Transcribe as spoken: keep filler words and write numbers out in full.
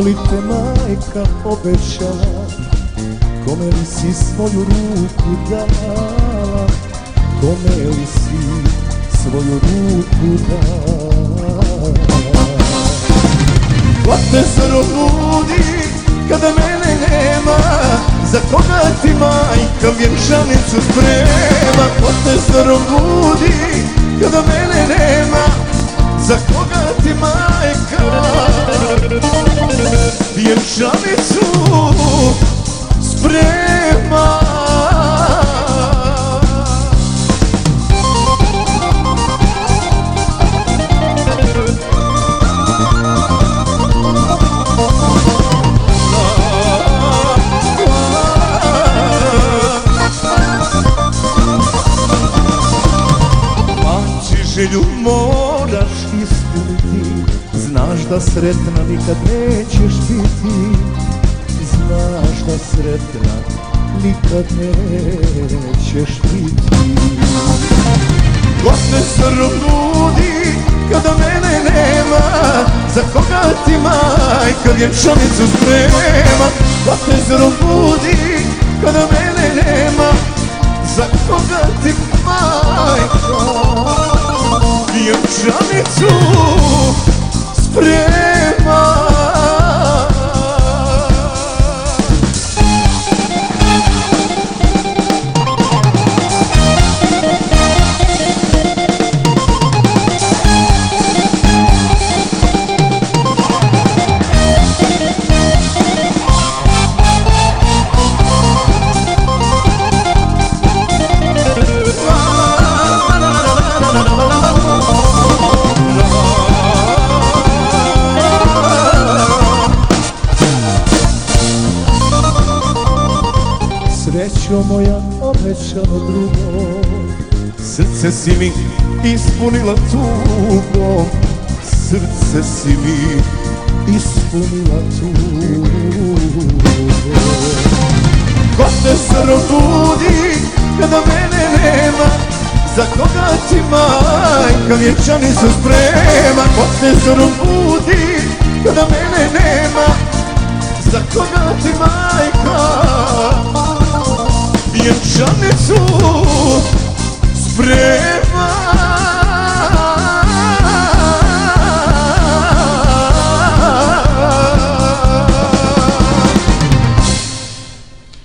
li te majka obećala, kome li si svoju ruku dala, kome li si svoju ruku dala. Ko te zarobudi kada mene nema, za koga ti majka vjenčanicu sprema? Ko te zarobudi kada mene nema, za koga ti majka vjenčanicu sprema? Želju moraš ispuniti, znaš da sretna nikad nećeš biti, znaš da sretna nikad nećeš biti. Ko te zarobudi kada mene nema, za koga ti majka vjenčanicu sprema? Ko te zarobudi kada mene nema, za koga ti majka vjenčanicu sprema? Srećo moja obećano drugo, srce si mi ispunila tugom, srce si mi ispunila tugom. Ko te zarobudi kada mene nema, za koga ti majka vjenčanicu sprema? Ko te zarobudi kada mene nema, za koga ti majka vjenčanicu sprema?